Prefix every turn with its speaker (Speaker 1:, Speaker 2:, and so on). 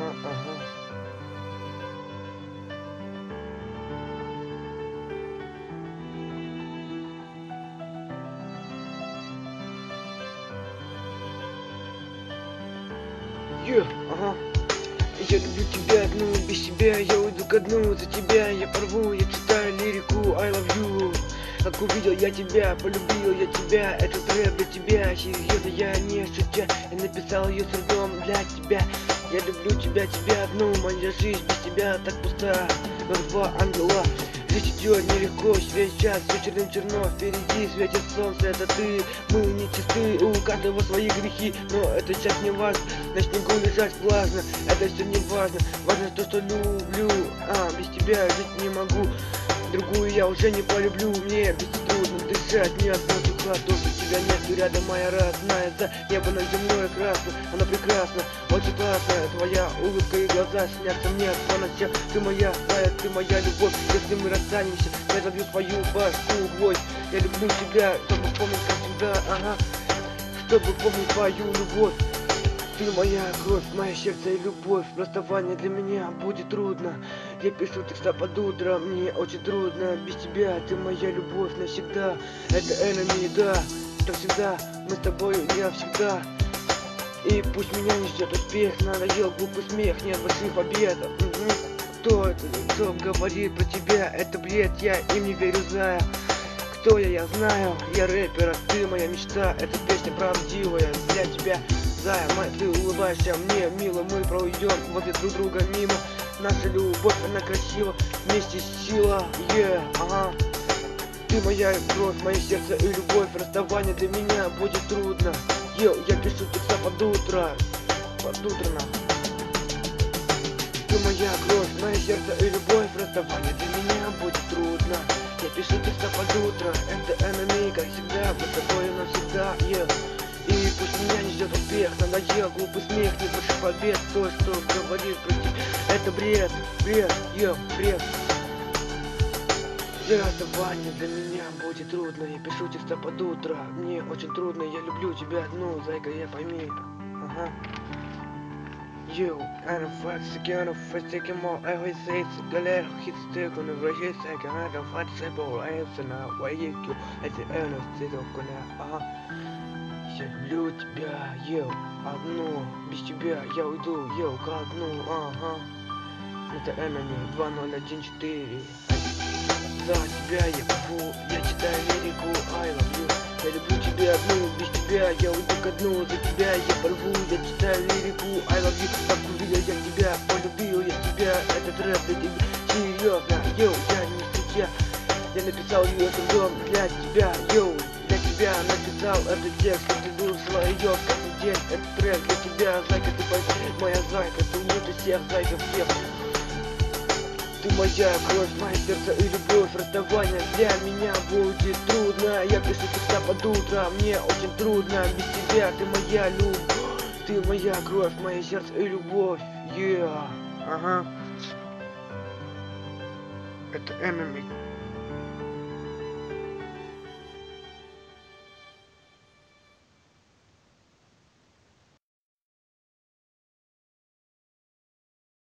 Speaker 1: ага. Ага. Я люблю тебя одну, без тебя я уйду ко дну. За тебя я порву, я читаю лирику I love you. Как увидел я тебя, полюбил я тебя. Этот рэп для тебя, серьезно я не шутя. Я написал ее с трудом для тебя. Я люблю тебя, тебя одну. Моя жизнь без тебя так пуста, как два ангела. Жизнь идет нелегко, сейчас все черным черно. Впереди светит солнце, это ты. Мы не чисты, у каждого свои грехи. Но это сейчас не важно, на снегу лежать влажно. Это все не важно, важно то, что люблю. Без тебя жить не могу. Другую я уже не полюблю. Мне без трудно дышать, не одно духа. То, что тебя нет рядом, моя родная. За небо над землей красно, она прекрасна, очень классная. Твоя улыбка и глаза снятся мне от ночи. Ты моя рая, ты моя любовь. Если мы расстанемся, я забью свою башку гвоздь. Я люблю тебя, чтобы помнить как всегда, чтобы помнить твою любовь. Ты моя кровь, мое сердце и любовь. Расставание для меня будет трудно. Я пишу текста под утро, мне очень трудно. Без тебя ты моя любовь навсегда. Это enemy, да, как всегда. Мы с тобой навсегда. И пусть меня не ждет успех. Надоел глупый смех, нет больших побед. Кто это, кто говорит про тебя? Это бред, я им не верю, зная. Кто я знаю, я рэпер, а ты моя мечта. Эта песня правдивая для тебя. Зая, мать, ты улыбаешься мне, мило, мы пройдем возле друг друга мимо. Наша любовь, она красива, вместе сила, Ты моя кровь, мое сердце и любовь. Расставание для меня будет трудно. Я пишу текста под утро, Ты моя кровь, мое сердце и любовь. Расставание для меня будет трудно. Я пишу текста под утро. Это enemy, как всегда, мы с тобой навсегда, И пусть меня не ждет успех, надоел глупый смех, не больше побед. То, что говорит про тебя, это бред, бред. Расставание для меня будет трудно. Я пишу текста под утро, мне очень трудно. Я люблю тебя одну, зайка, я пойми. Она факсикена, фастикема, эвисейс, галер, хитстек, он вращается, канада, фатсебол, эйсена, ваекю, это эна, цитокона, Я люблю тебя, одну, без тебя я уйду, ко дну, Это enemy 2014. За тебя я порву, я читаю лирику I love you. Я люблю тебя одну, без тебя я уйду ко дну. За тебя я порву, я читаю лирику I love you. Как увидел я тебя, полюбил я тебя. Этот рэп для тебя, серьезно, я не судья. Я написал ее трудом для тебя, для тебя написал этот текст. Ты слушала ее каждый день, этот трек для тебя. Зайка, ты моя зайка, ты лучше всех зайков всех. Ты моя кровь, мое сердце и любовь. Расставание для меня будет трудно. Я пишу текста под утро, мне очень трудно. Без тебя ты моя любовь. Ты моя кровь, мое сердце и любовь. Это enemy.